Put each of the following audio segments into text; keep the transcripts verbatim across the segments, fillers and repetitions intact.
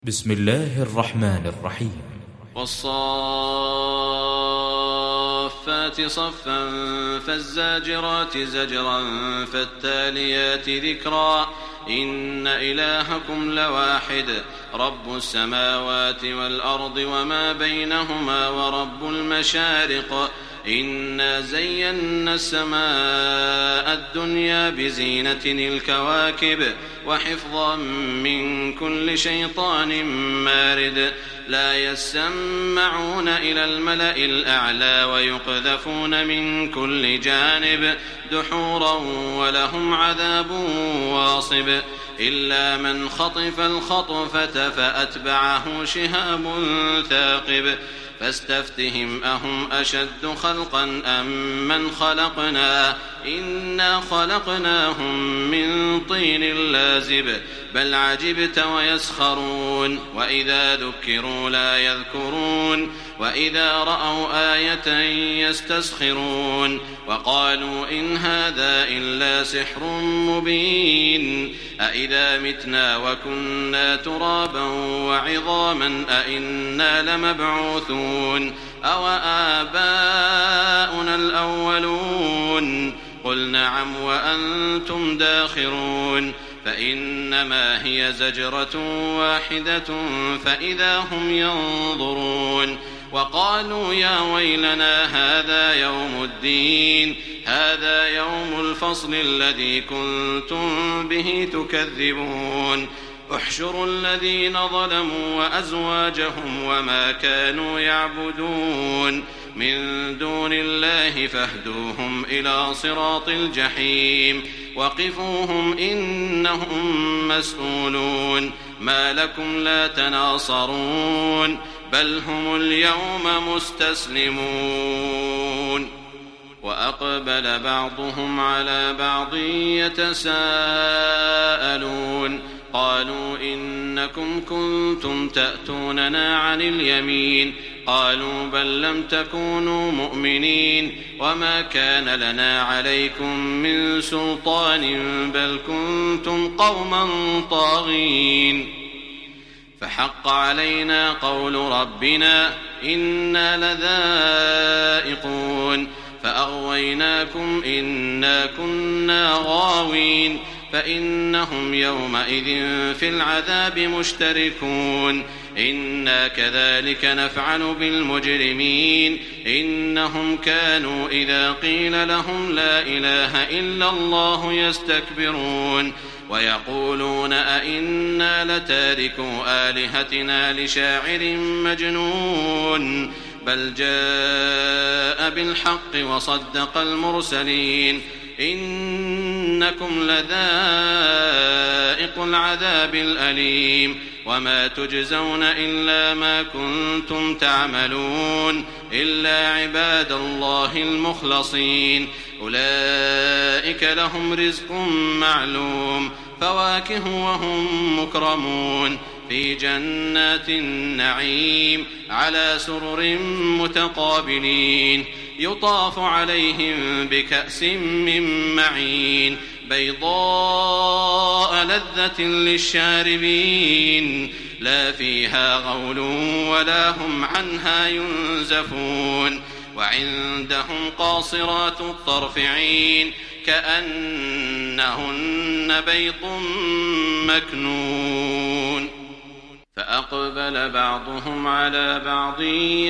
بسم الله الرحمن الرحيم. والصافات صفا فالزاجرات زجرا فالتاليات ذكرا إن إلهكم لواحد رب السماوات والأرض وما بينهما ورب المشارق إنا زينا السماء الدنيا بزينة الكواكب وحفظا من كل شيطان مارد لا يسمعون إلى الملأ الأعلى ويقذفون من كل جانب دحورا ولهم عذاب واصب إلا من خطف الخطفة فأتبعه شهاب ثاقب فاستفتهم أهم أشد خلقا أم من خلقنا إنا خلقناهم من طين لازب بل عجبت ويسخرون وإذا ذكروا لا يذكرون وإذا رأوا آية يستسخرون وقالوا إن هذا إلا سحر مبين أإذا متنا وكنا ترابا وعظاما أإنا لمبعوثون أو آباؤنا الأولون قل نعم وأنتم داخرون فإنما هي زجرة واحدة فإذا هم ينظرون وقالوا يا ويلنا هذا يوم الدين هذا يوم الفصل الذي كنتم به تكذبون احشروا الذين ظلموا وأزواجهم وما كانوا يعبدون من دون الله فاهدوهم إلى صراط الجحيم وقفوهم إنهم مسؤولون ما لكم لا تناصرون بل هم اليوم مستسلمون وأقبل بعضهم على بعض يتساءلون قالوا إنكم كنتم تأتوننا عن اليمين قالوا بل لم تكونوا مؤمنين وما كان لنا عليكم من سلطان بل كنتم قوما طاغين فحق علينا قول ربنا إنا لذائقون فأغويناكم إنا كنا غاوين فإنهم يومئذ في العذاب مشتركون إنا كذلك نفعل بالمجرمين إنهم كانوا إذا قيل لهم لا إله إلا الله يستكبرون ويقولون أئنا لتاركوا آلهتنا لشاعر مجنون بل جاء بالحق وصدق المرسلين إنكم لذائق العذاب الأليم وما تجزون إلا ما كنتم تعملون إلا عباد الله المخلصين أولئك لهم رزق معلوم فواكه وهم مكرمون في جنات النعيم على سرر متقابلين يطاف عليهم بكأس من معين بيضاء لذة للشاربين لا فيها غول ولا هم عنها ينزفون وعندهم قاصرات الطرف عين كأنهن بيض مكنون فأقبل بعضهم على بعض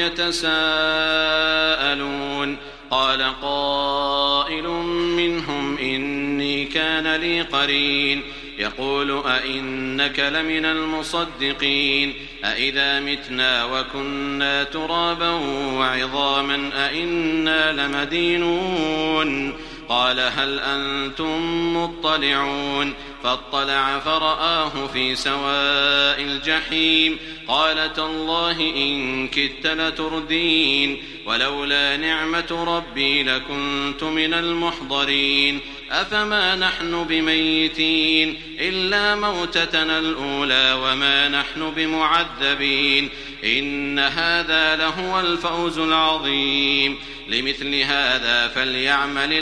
يتساءلون قال قائل منهم إني كان لي قرين يقول أئنك لمن المصدقين أئذا متنا وكنا ترابا وعظاما أئنا لمدينون قال هل أنتم مطلعون فاطلع فرآه في سواء الجحيم قال تالله إن كدت لتردين ولولا نعمة ربي لكنت من المحضرين أفما نحن بميتين إلا موتتنا الأولى وما نحن بمعذبين إن هذا لهو الفوز العظيم لمثل هذا فليعمل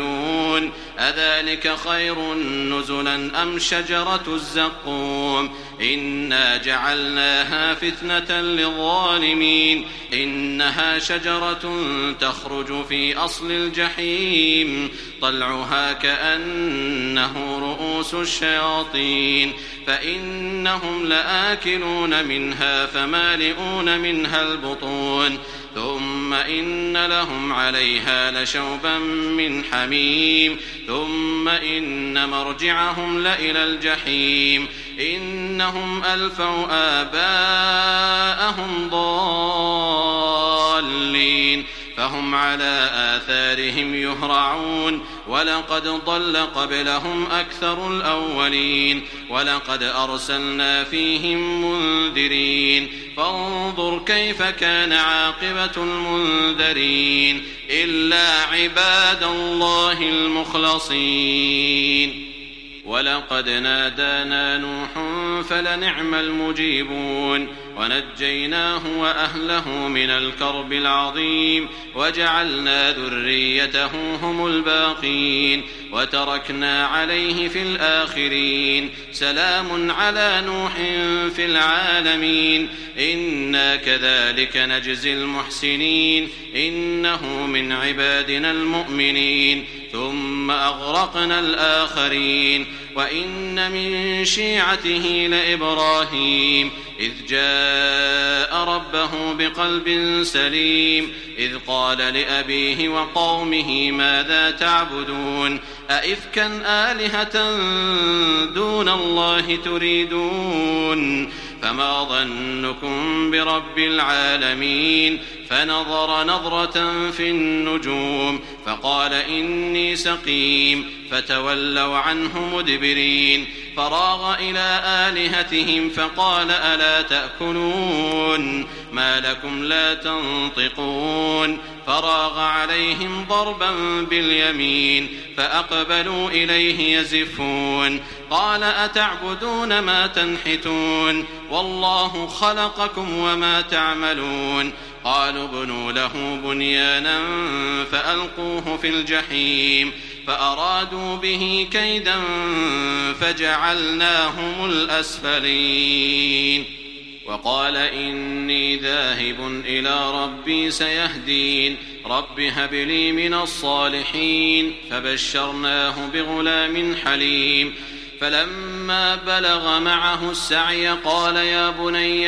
العاملون أذلك خير نزلا أم شجرة الزقوم إنا جعلناها فتنة للظالمين إنها شجرة تخرج في أصل الجحيم طلعها كأنه رؤوس الشياطين فإنهم لآكلون منها فمالئون منها البطون ثم إن لهم عليها لشوبا من حميم ثم إن مرجعهم لإلى الجحيم إنهم ألفوا آباءهم ضالين فهم على آثارهم يهرعون ولقد ضل قبلهم أكثر الأولين ولقد أرسلنا فيهم منذرين فانظر كيف كان عاقبة المنذرين إلا عباد الله المخلصين ولقد نادانا نوح فلنعم المجيبون ونجيناه وأهله من الكرب العظيم وجعلنا ذريته هم الباقين وتركنا عليه في الآخرين سلام على نوح في العالمين إنا كذلك نجزي المحسنين إنه من عبادنا المؤمنين ثم أغرقنا الآخرين وإن من شيعته لإبراهيم إذ جاء ربه بقلب سليم إذ قال لأبيه وقومه ماذا تعبدون أئفكا آلهة دون الله تريدون فما ظنكم برب العالمين فنظر نظرة في النجوم فقال إني سقيم فتولوا عنه مدبرين فراغ إلى آلهتهم فقال ألا تأكلون ما لكم لا تنطقون فراغ عليهم ضربا باليمين فأقبلوا إليه يزفون قال أتعبدون ما تنحتون والله خلقكم وما تعملون قالوا ابنوا له بنيانا فألقوه في الجحيم فأرادوا به كيدا فجعلناهم الأسفلين وقال إني ذاهب إلى ربي سيهدين رب هب لي من الصالحين فبشرناه بغلام حليم فلما بلغ معه السعي قال يا بني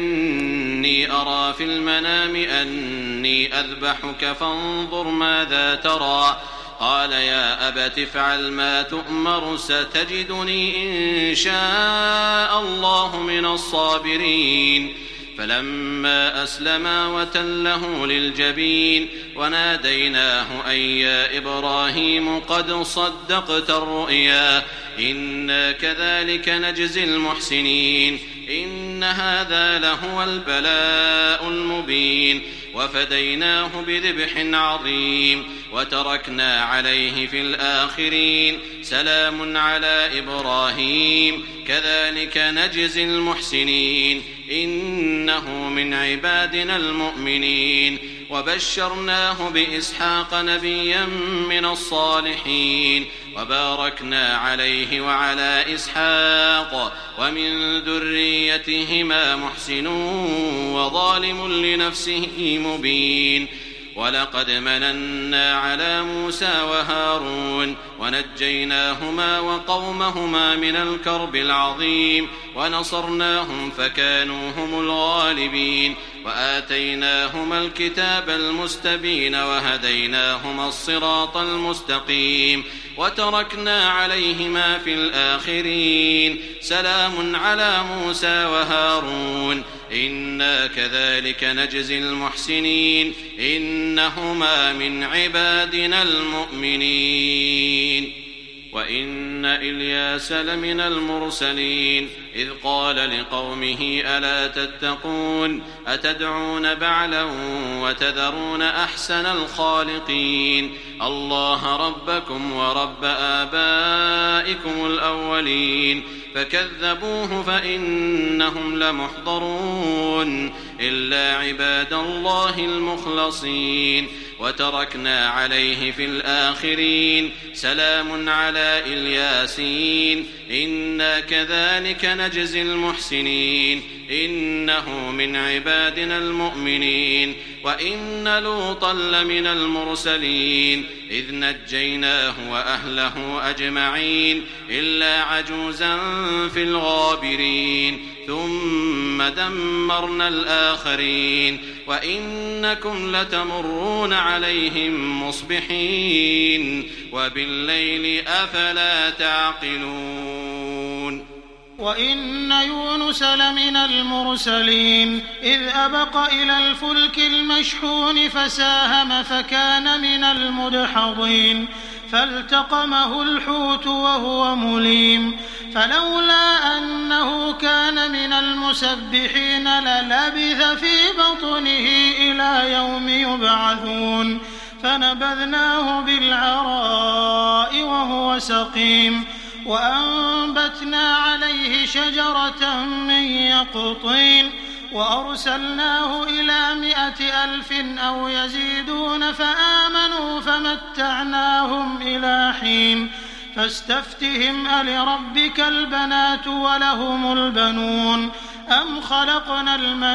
إني أرى في المنام أني أذبحك فانظر ماذا ترى قال يا أبت افعل ما تؤمر ستجدني إن شاء الله من الصابرين فلما أسلما وتله للجبين وناديناه أن يا إبراهيم قد صدقت الرؤيا إنا كذلك نجزي المحسنين إن هذا لهو البلاء المبين وفديناه بذبح عظيم وتركنا عليه في الآخرين سلام على إبراهيم كذلك نجزي المحسنين إنه من عبادنا المؤمنين وبشرناه بإسحاق نبيا من الصالحين وباركنا عليه وعلى إسحاق ومن ذريتهما محسن وظالم لنفسه مبين ولقد مننا على موسى وهارون ونجيناهما وقومهما من الكرب العظيم ونصرناهم فكانوا هم الغالبين وآتيناهما الكتاب المستبين وهديناهما الصراط المستقيم وتركنا عليهما في الآخرين سلام على موسى وهارون إنا كذلك نجزي المحسنين إنهما من عبادنا المؤمنين وإن إلياس لمن المرسلين إذ قال لقومه ألا تتقون أتدعون بعلا وتذرون أحسن الخالقين الله ربكم ورب آبائكم الأولين فكذبوه فإنهم لمحضرون إلا عباد الله المخلصين وتركنا عليه في الآخرين سلام على الياسين إنا كذلك نجزي المحسنين إنه من عبادنا المؤمنين وإن لوطا لمن المرسلين إذ نجيناه وأهله أجمعين إلا عجوزا في الغابرين ثم دمرنا الآخرين وإنكم لتمرون عليهم مصبحين وبالليل أفلا تعقلون وإن يونس لمن المرسلين إذ أبق إلى الفلك المشحون فساهم فكان من المدحضين فالتقمه الحوت وهو مليم فلولا أنه كان من المسبحين للبث في بطنه إلى يوم يبعثون فنبذناه بالعراء وهو سقيم وأنبتنا عليه شجرة من يقطين وأرسلناه إلى مائة ألف أو يزيدون فآمنوا فمتعناهم إلى حين فاستفتهم ألربك البنات ولهم البنون أم خلقنا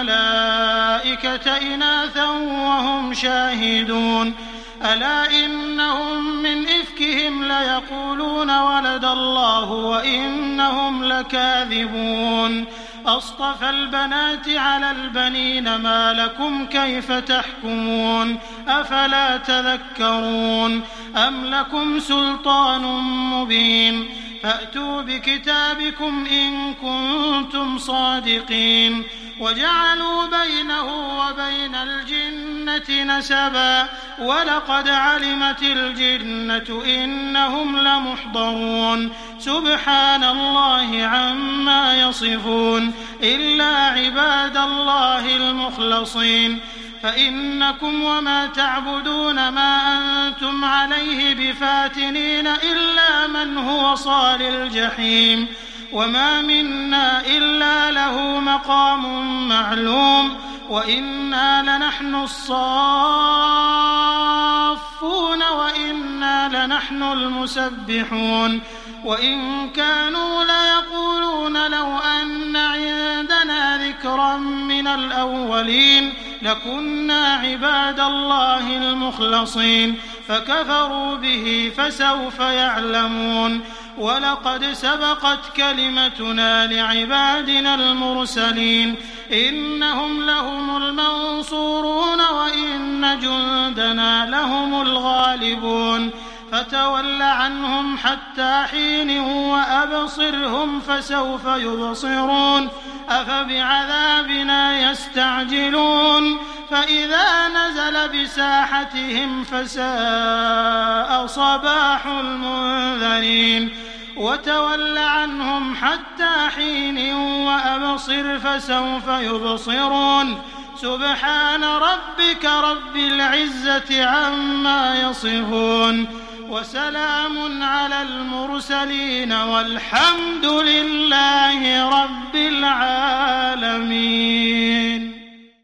الملائكة إناثا وهم شاهدون ألا إنهم من إفكهم ليقولون ولد الله وإنهم لكاذبون أصطفى البنات على البنين ما لكم كيف تحكمون أفلا تذكرون أم لكم سلطان مبين فأتوا بكتابكم إن كنتم صادقين وجعلوا بينه وبين الجنة نسبا ولقد علمت الجنة إنهم لمحضرون سبحان الله عما يصفون إلا عباد الله المخلصين فإنكم وما تعبدون ما أنتم عليه بفاتنين إلا من هو صال الجحيم وما منا إلا له مقام معلوم وإنا لنحن الصافون وإنا لنحن المسبحون وإن كانوا ليقولون لو أن عندنا ذكرا من الأولين لكنا عباد الله المخلصين فكفروا به فسوف يعلمون ولقد سبقت كلمتنا لعبادنا المرسلين إنهم لهم المنصورون وإن جندنا لهم الغالبون فتول عنهم حتى حين وأبصرهم فسوف يبصرون أفبعذابنا يستعجلون فإذا نزل بساحتهم فساء صباح المنذرين وتول عنهم حتى حين وأبصر فسوف يبصرون سبحان ربك رب العزة عما يصفون وسلام على المرسلين والحمد لله رب العالمين.